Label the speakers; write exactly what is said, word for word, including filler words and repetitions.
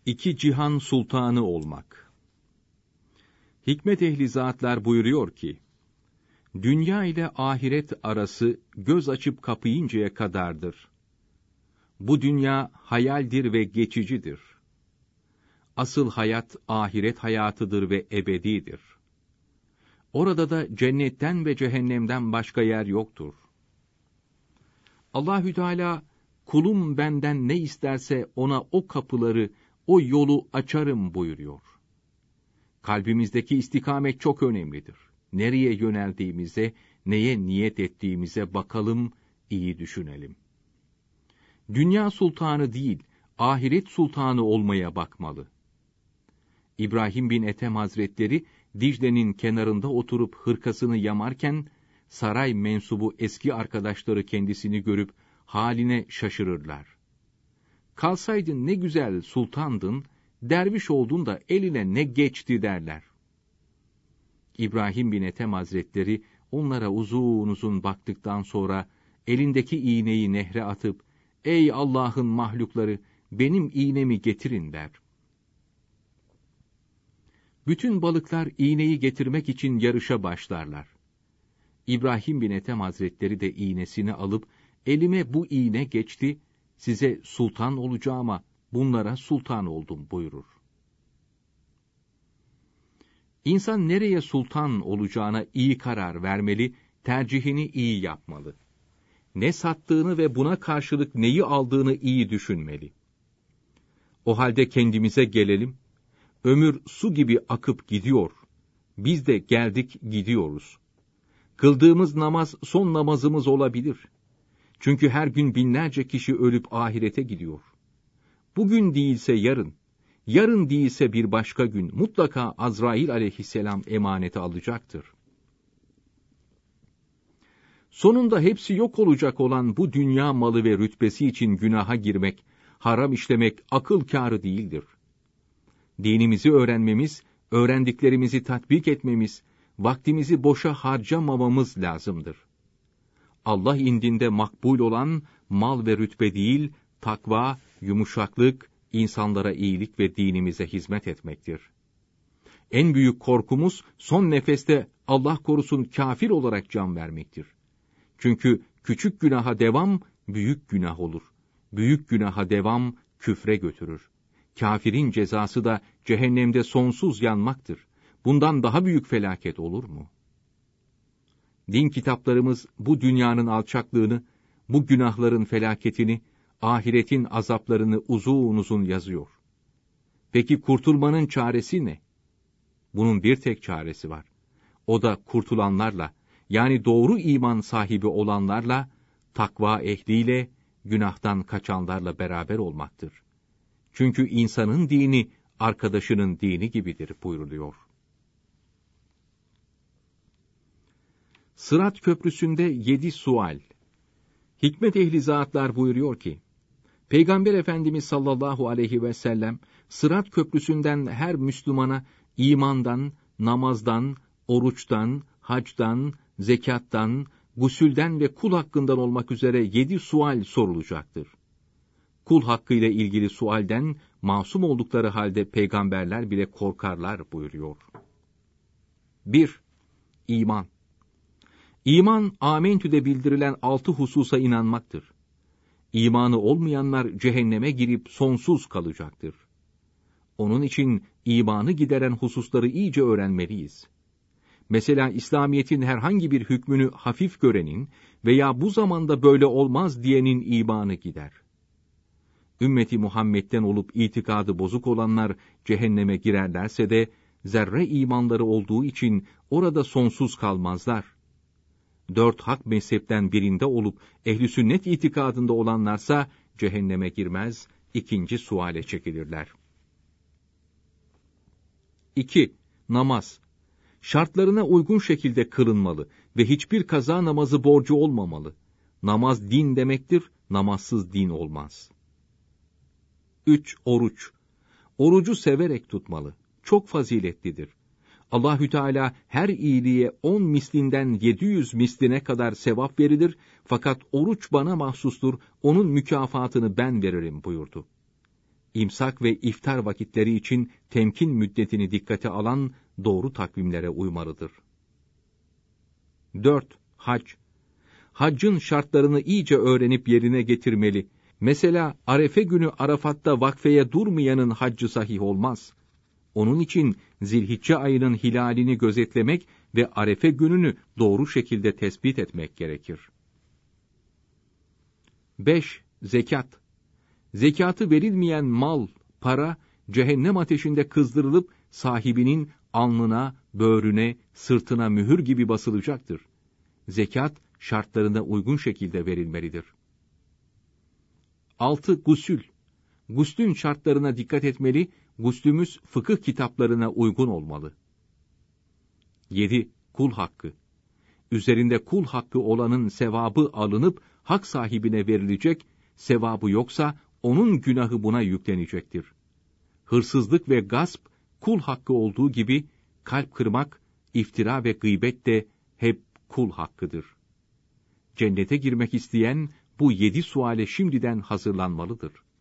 Speaker 1: İki cihan sultanı olmak. Hikmet ehli zatlar buyuruyor ki, dünya ile ahiret arası göz açıp kapayıncaya kadardır. Bu dünya hayaldir ve geçicidir. Asıl hayat ahiret hayatıdır ve ebedidir. Orada da cennetten ve cehennemden başka yer yoktur. Allahü Teala, kulum benden ne isterse ona o kapıları, o yolu açarım buyuruyor. Kalbimizdeki istikamet çok önemlidir. Nereye yöneldiğimize, neye niyet ettiğimize bakalım, iyi düşünelim. Dünya sultanı değil, ahiret sultanı olmaya bakmalı. İbrahim bin Ethem Hazretleri, Dicle'nin kenarında oturup hırkasını yamarken, saray mensubu eski arkadaşları kendisini görüp haline şaşırırlar. Kalsaydın ne güzel sultandın, derviş oldun da eline ne geçti derler. İbrahim bin Ethem Hazretleri onlara uzun uzun baktıktan sonra elindeki iğneyi nehre atıp, ey Allah'ın mahlukları, benim iğnemi getirin der. Bütün balıklar iğneyi getirmek için yarışa başlarlar. İbrahim bin Ethem Hazretleri de iğnesini alıp, elime bu iğne geçti, size sultan olacağıma bunlara sultan oldum buyurur. İnsan nereye sultan olacağına iyi karar vermeli, tercihini iyi yapmalı. Ne sattığını ve buna karşılık neyi aldığını iyi düşünmeli. O halde kendimize gelelim. Ömür su gibi akıp gidiyor. Biz de geldik gidiyoruz. Kıldığımız namaz son namazımız olabilir. Çünkü her gün binlerce kişi ölüp ahirete gidiyor. Bugün değilse yarın, yarın değilse bir başka gün mutlaka Azrail aleyhisselam emaneti alacaktır. Sonunda hepsi yok olacak olan bu dünya malı ve rütbesi için günaha girmek, haram işlemek akıl kârı değildir. Dinimizi öğrenmemiz, öğrendiklerimizi tatbik etmemiz, vaktimizi boşa harcamamamız lazımdır. Allah indinde makbul olan mal ve rütbe değil, takva, yumuşaklık, insanlara iyilik ve dinimize hizmet etmektir. En büyük korkumuz son nefeste Allah korusun kafir olarak can vermektir. Çünkü küçük günaha devam büyük günah olur. Büyük günaha devam küfre götürür. Kafirin cezası da cehennemde sonsuz yanmaktır. Bundan daha büyük felaket olur mu? Din kitaplarımız bu dünyanın alçaklığını, bu günahların felaketini, ahiretin azaplarını uzun uzun yazıyor. Peki kurtulmanın çaresi ne? Bunun bir tek çaresi var. O da kurtulanlarla, yani doğru iman sahibi olanlarla, takva ehliyle, günahtan kaçanlarla beraber olmaktır. Çünkü insanın dini, arkadaşının dini gibidir buyruluyor. Sırat Köprüsü'nde yedi sual. Hikmet ehli zatlar buyuruyor ki, Peygamber Efendimiz sallallahu aleyhi ve sellem, Sırat Köprüsü'nden her Müslümana imandan, namazdan, oruçtan, hacdan, zekattan, gusülden ve kul hakkından olmak üzere yedi sual sorulacaktır. Kul hakkıyla ilgili sualden masum oldukları halde peygamberler bile korkarlar buyuruyor. bir. İman. İman, Âmentü'de bildirilen altı hususa inanmaktır. İmanı olmayanlar cehenneme girip sonsuz kalacaktır. Onun için imanı gideren hususları iyice öğrenmeliyiz. Mesela İslamiyet'in herhangi bir hükmünü hafif görenin veya bu zamanda böyle olmaz diyenin imanı gider. Ümmeti Muhammed'den olup itikadı bozuk olanlar cehenneme girerlerse de zerre imanları olduğu için orada sonsuz kalmazlar. Dört hak mezhepten birinde olup ehl-i sünnet itikadında olanlarsa cehenneme girmez, ikinci suale çekilirler. iki. Namaz. Şartlarına uygun şekilde kılınmalı ve hiçbir kaza namazı borcu olmamalı. Namaz din demektir, namazsız din olmaz. üç. Oruç. Orucu severek tutmalı. Çok faziletlidir. Allahü Teala her iyiliğe on mislinden yedi yüz misline kadar sevap verilir, fakat oruç bana mahsustur, onun mükafatını ben veririm buyurdu. İmsak ve iftar vakitleri için temkin müddetini dikkate alan doğru takvimlere uymalıdır. dört. Hac. Haccın şartlarını iyice öğrenip yerine getirmeli. Mesela Arefe günü Arafat'ta vakfeye durmayanın haccı sahih olmaz. Onun için Zilhicce ayının hilalini gözetlemek ve Arefe gününü doğru şekilde tespit etmek gerekir. beş. Zekat. Zekatı verilmeyen mal, para, cehennem ateşinde kızdırılıp sahibinin alnına, böğrüne, sırtına mühür gibi basılacaktır. Zekat, şartlarına uygun şekilde verilmelidir. altı. Gusül. Guslün şartlarına dikkat etmeli, guslümüz fıkıh kitaplarına uygun olmalı. yedi. Kul hakkı. Üzerinde kul hakkı olanın sevabı alınıp hak sahibine verilecek, sevabı yoksa onun günahı buna yüklenecektir. Hırsızlık ve gasp kul hakkı olduğu gibi kalp kırmak, iftira ve gıybet de hep kul hakkıdır. Cennete girmek isteyen bu yedi suale şimdiden hazırlanmalıdır.